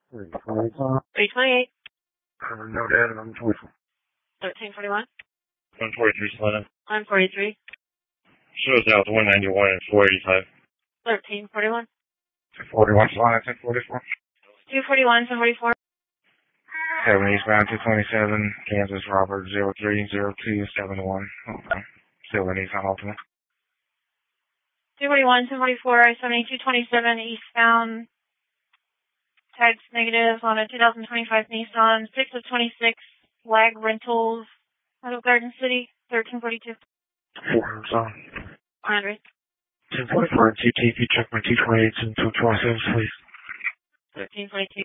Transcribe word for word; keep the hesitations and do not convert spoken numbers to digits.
three twenty-five. three twenty-eight. Uh, no data, I'm twenty-four. thirteen forty-one. one forty-three, Selena. one forty-three. Shows out to one ninety-one and four eighty-five. thirteen forty-one. two forty-one, Selena, ten forty-four. two forty-one, ten forty-four. seven eastbound, two twenty-seven, Kansas, Robert, zero three zero two seven one. Okay. Still in eastbound, alternate. two forty-one, ten forty-four, I seventy, two twenty-seven, eastbound. Tags negative on a two thousand twenty-five Nissan. six of twenty-six, Lag Rentals, out of Garden City, thirteen forty-two. four, Amazon. one hundred. ten forty-four, T T, if you check my T twenty-eights and two twenty-sevens, please. thirteen forty-two.